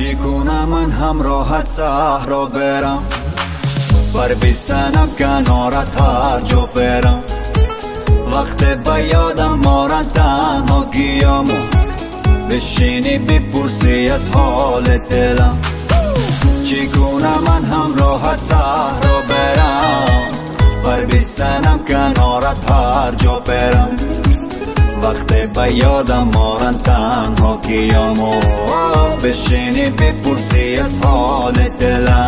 چی کنم من همراهت صحرا برم، بر بستنم کنارت هر جا برم. وقت به یادم مارن تنها گیامو، بشینی بپرسی از حال دلم. چی کنم من همراهت صحرا برم، بر بستنم کنارت هر جا برم. وقت به یادم مارن تنها گیامو، بشینی بپرسی از حال دلم.